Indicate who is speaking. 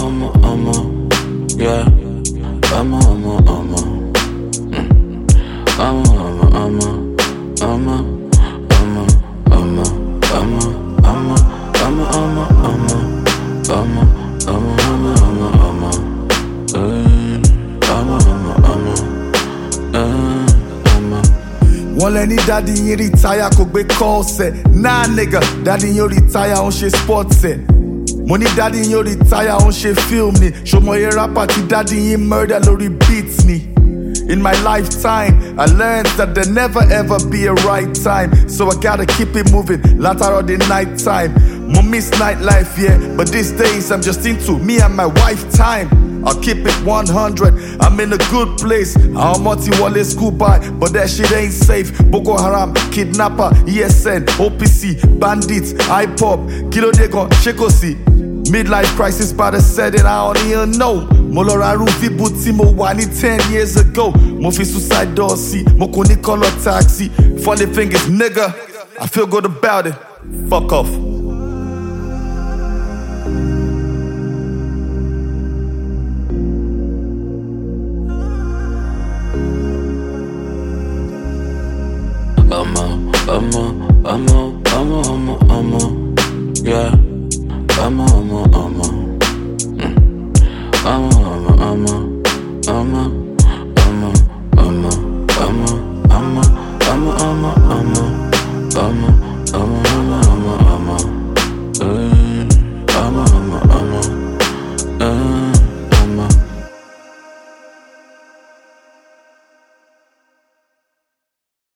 Speaker 1: Yeah.
Speaker 2: Wọ́n lẹ́ni daddy yín retire kò gbé calls ẹ̀. Nah nigga, daddy yín retire ó ń ṣe sports ẹ̀. Mo ní daddy yín retire ó ń ṣe film ni. Ṣòmọye rapper tí daddy yín murder lórí beats ni. In my lifetime, I learned that there never ever be a right time. So I gotta keep it moving, later on the night time. Mo miss nightlife, yeah, but these days I'm just into me and my wife time. I'll keep it 100, I'm in a good place. I'm multi-wallet school by, but that shit ain't safe. Boko Haram, kidnapper, ESN, OPC, bandits, IPOP, Kilo Degon, Shekosi. Midlife crisis by the setting, I don't even know. Molora Rufi Buti mo wani 10 years ago. Mo fi suicide door see, mo koni color taxi. Funny thing is, nigga, I feel good about it. Fuck off.
Speaker 1: Yeah.